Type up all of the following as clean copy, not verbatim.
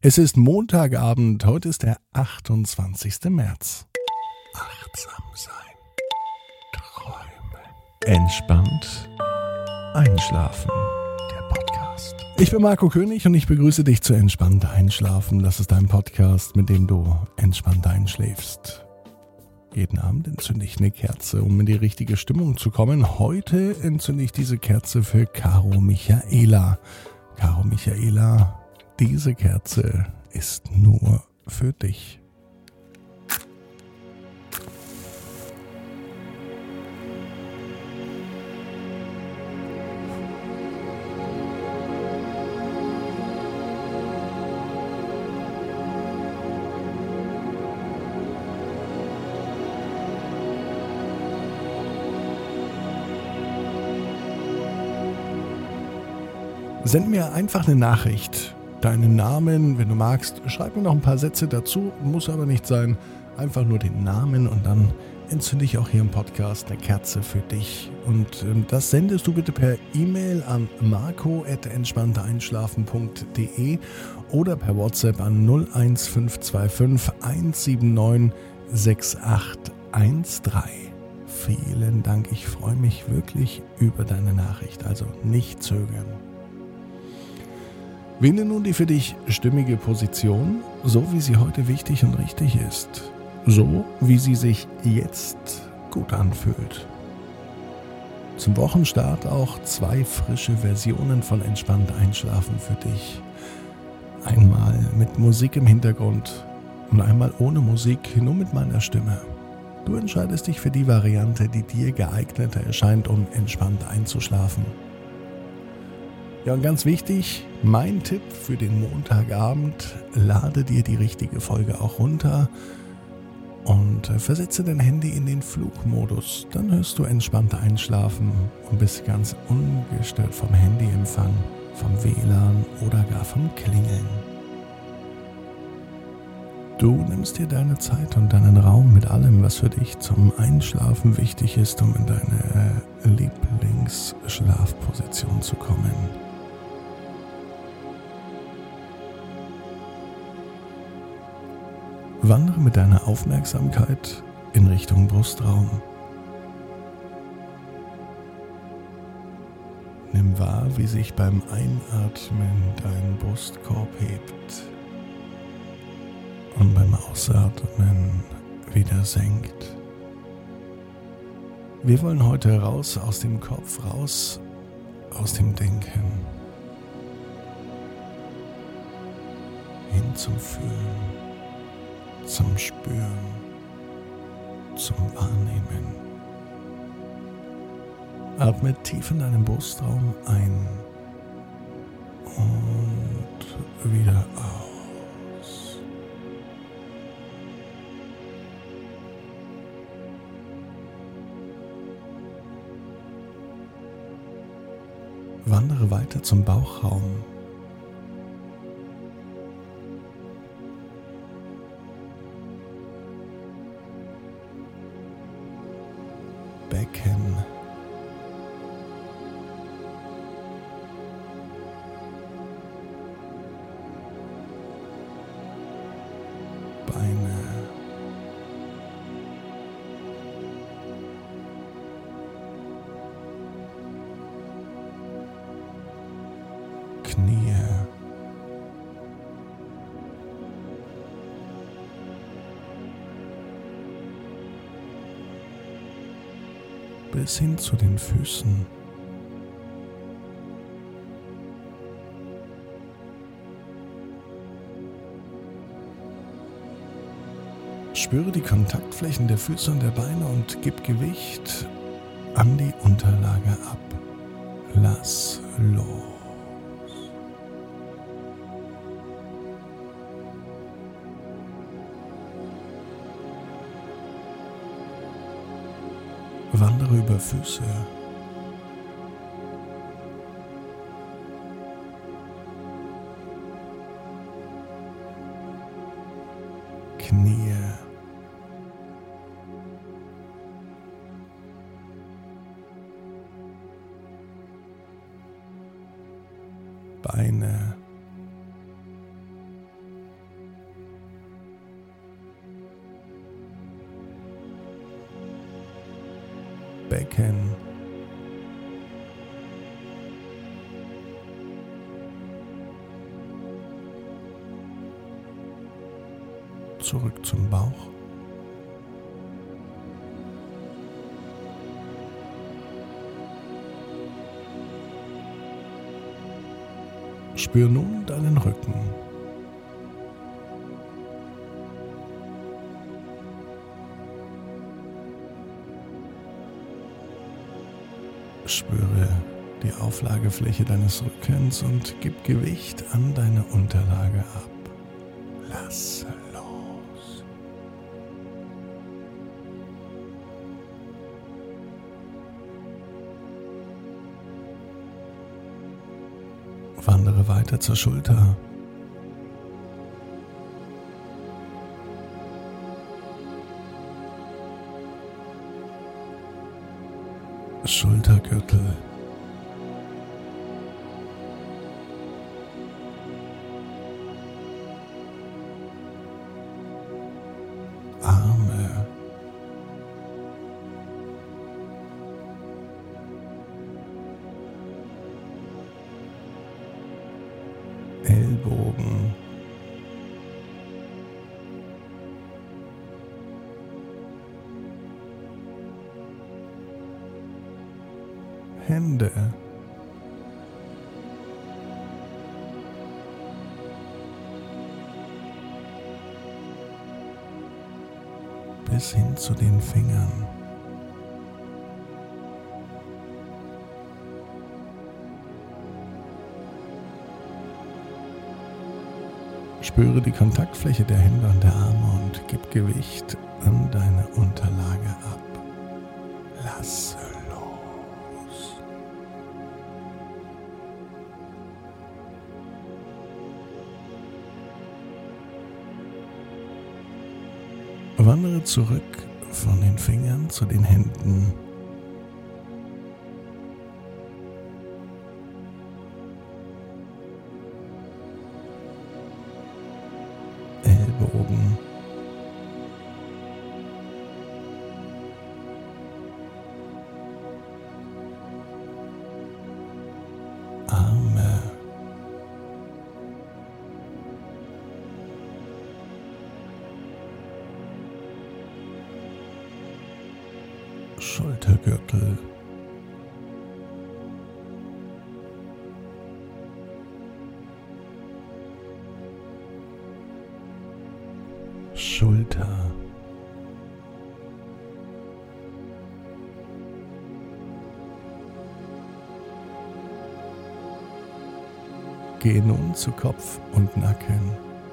Es ist Montagabend, heute ist der 28. März. Achtsam sein, träumen, entspannt einschlafen. Der Podcast. Ich bin Marco König und ich begrüße dich zu Entspannt einschlafen. Das ist ein Podcast, mit dem du entspannt einschläfst. Jeden Abend entzünde ich eine Kerze, um in die richtige Stimmung zu kommen. Heute entzünde ich diese Kerze für Caro Michaela. Caro Michaela, diese Kerze ist nur für dich. Send mir einfach eine Nachricht, deinen Namen, wenn du magst, schreib mir noch ein paar Sätze dazu, muss aber nicht sein, einfach nur den Namen und dann entzünde ich auch hier im Podcast eine Kerze für dich. Und das sendest du bitte per E-Mail an marco@entspannteinschlafen.de oder per WhatsApp an 01525 179 6813. Vielen Dank, ich freue mich wirklich über deine Nachricht, also nicht zögern. Wähle nun die für dich stimmige Position, so wie sie heute wichtig und richtig ist. So wie sie sich jetzt gut anfühlt. Zum Wochenstart auch 2 frische Versionen von Entspannt einschlafen für dich. Einmal mit Musik im Hintergrund und einmal ohne Musik, nur mit meiner Stimme. Du entscheidest dich für die Variante, die dir geeigneter erscheint, um entspannt einzuschlafen. Ja, und ganz wichtig, mein Tipp für den Montagabend, lade dir die richtige Folge auch runter und versetze dein Handy in den Flugmodus. Dann hörst du entspannt einschlafen und bist ganz ungestört vom Handyempfang, vom WLAN oder gar vom Klingeln. Du nimmst dir deine Zeit und deinen Raum mit allem, was für dich zum Einschlafen wichtig ist, um in deine Lieblingsschlafposition zu kommen. Wandere mit deiner Aufmerksamkeit in Richtung Brustraum. Nimm wahr, wie sich beim Einatmen dein Brustkorb hebt und beim Ausatmen wieder senkt. Wir wollen heute raus aus dem Kopf, raus aus dem Denken, hin zum Fühlen. Zum Spüren, zum Wahrnehmen. Atme tief in deinen Brustraum ein und wieder aus. Wandere weiter zum Bauchraum. Becken, Beine, Knie, bis hin zu den Füßen. Spüre die Kontaktflächen der Füße und der Beine und gib Gewicht an die Unterlage ab. Lass los. Wandere über Füße, Knie, Beine, Becken. Zurück zum Bauch. Spür nun deinen Rücken. Spüre die Auflagefläche deines Rückens und gib Gewicht an deine Unterlage ab. Lass los. Wandere weiter zur Schulter. Schultergürtel. Arme. Ellbogen. Hände. Bis hin zu den Fingern. Spüre die Kontaktfläche der Hände und der Arme und gib Gewicht an deine Unterlage ab. Lass los. Wandere zurück von den Fingern zu den Händen. Ellbogen. Arme. Schultergürtel. Schulter. Gehe nun zu Kopf und Nacken.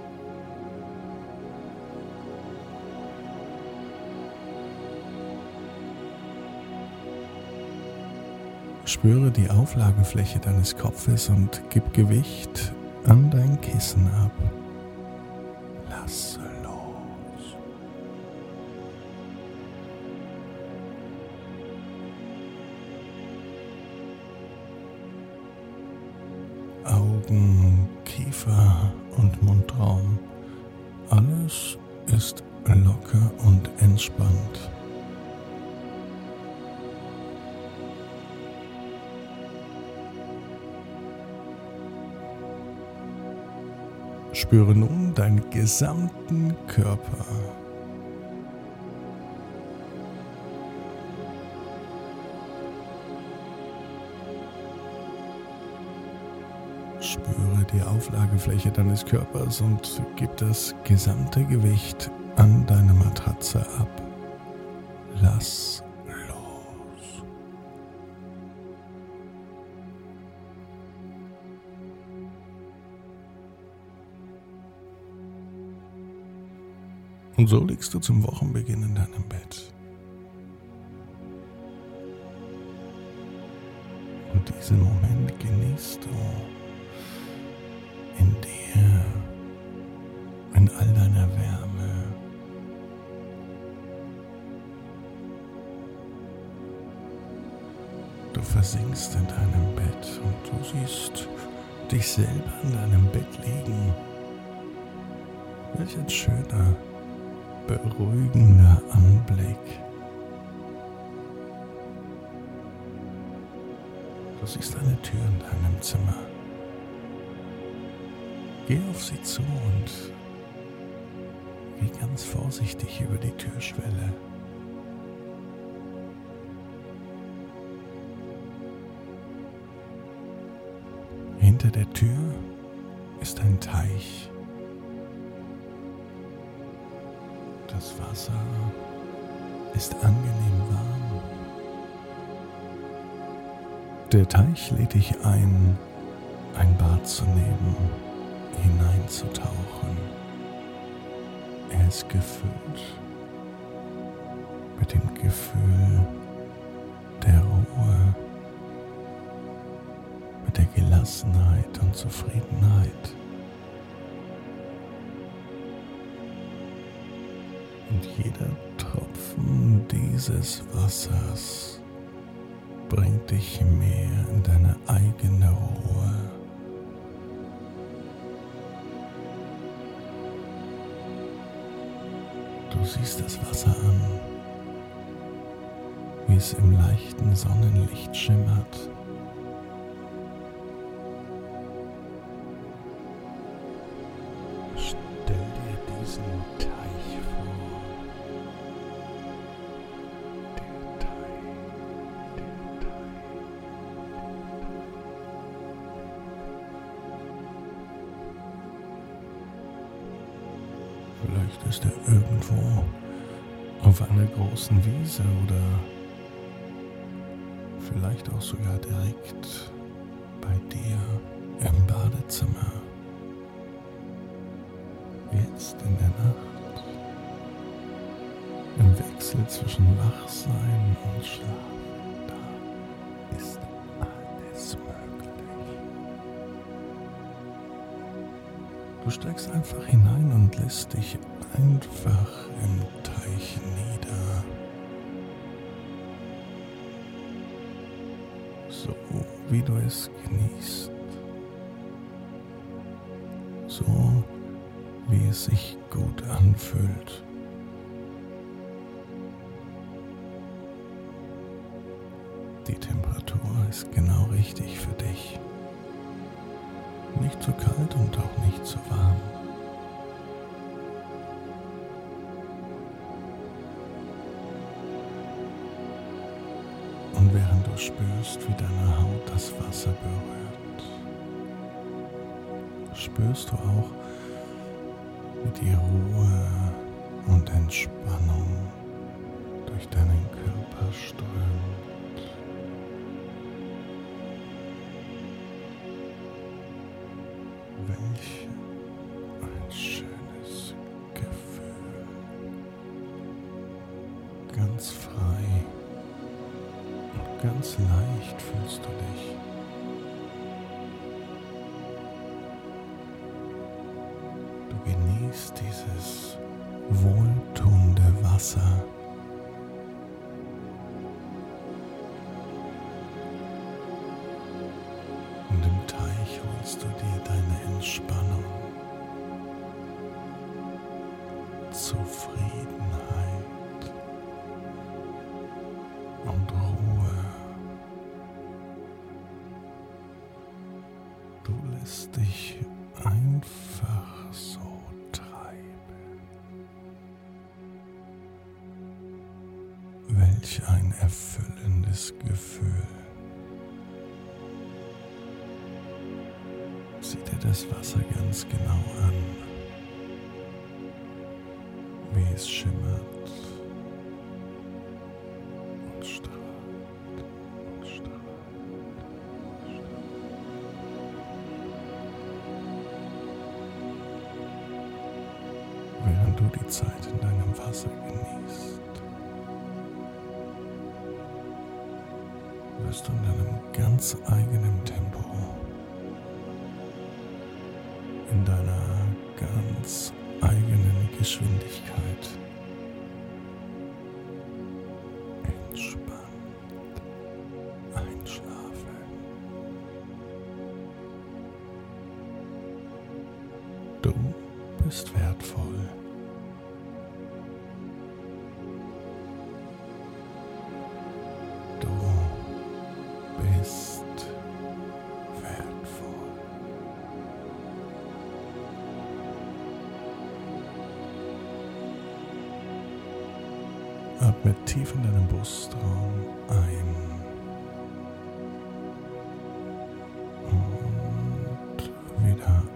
Spüre die Auflagefläche deines Kopfes und gib Gewicht an dein Kissen ab. Lass los. Augen, Kiefer und Mundraum. Alles ist locker und entspannt. Spüre nun deinen gesamten Körper. Spüre die Auflagefläche deines Körpers und gib das gesamte Gewicht an deine Matratze ab. Lass los. Und so liegst du zum Wochenbeginn in deinem Bett. Und diesen Moment genießt du in dir, in all deiner Wärme. Du versinkst in deinem Bett und du siehst dich selber in deinem Bett liegen. Welch ein schöner, beruhigender Anblick. Du siehst eine Tür in deinem Zimmer. Geh auf sie zu und geh ganz vorsichtig über die Türschwelle. Hinter der Tür ist ein Teich. Das Wasser ist angenehm warm. Der Teich lädt dich ein Bad zu nehmen, hineinzutauchen. Er ist gefüllt mit dem Gefühl der Ruhe, mit der Gelassenheit und Zufriedenheit. Und jeder Tropfen dieses Wassers bringt dich mehr in deine eigene Ruhe. Du siehst das Wasser an, wie es im leichten Sonnenlicht schimmert. Stell dir diesen Teich vor. Der Teich. Vielleicht ist er irgendwo auf einer großen Wiese oder vielleicht auch sogar direkt bei dir im Badezimmer. Jetzt in der Nacht, im Wechsel zwischen Wachsein und Schlaf, da ist alles möglich. Du steigst einfach hinein und lässt dich einfach im Teich nieder. So wie du es genießt. So wie es sich gut anfühlt. Die Temperatur ist genau richtig für dich. Nicht zu kalt und auch nicht zu warm. Und während du spürst, wie deine Haut das Wasser berührt, spürst du auch, wie die Ruhe und Entspannung durch deinen Körper strömt. Welch ein schönes Gefühl. Ganz frei und ganz leicht fühlst du dich. Du genießt dieses wohltuende Wasser. Und im Teich holst du dir deine Entspannung, Zufriedenheit und Ruhe. Du lässt dich einfach so treiben. Welch ein erfüllendes Gefühl. Sieh dir das Wasser ganz genau an, wie es schimmert und strahlt und strahlt. Während du die Zeit in deinem Wasser genießt, wirst du in deinem ganz eigenen Tempo, in deiner ganz eigenen Geschwindigkeit entspannt einschlafen. Du bist wertvoll. Du bist Atme tief in deinen Brustraum ein und wieder